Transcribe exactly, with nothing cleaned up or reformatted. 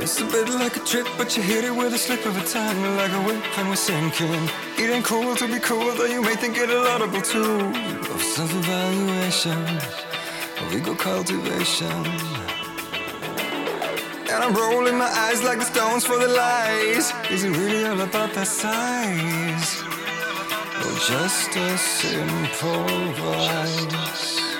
It's a bit like a trip, but you hit it with a slip of a tongue, like a whip and we're sinking. It ain't cool to be cool, though you may think it a laudable tool of self-evaluation, of ego cultivation. And I'm rolling my eyes like the stones for the lies. Is it really all about that size? Or just a simple vice?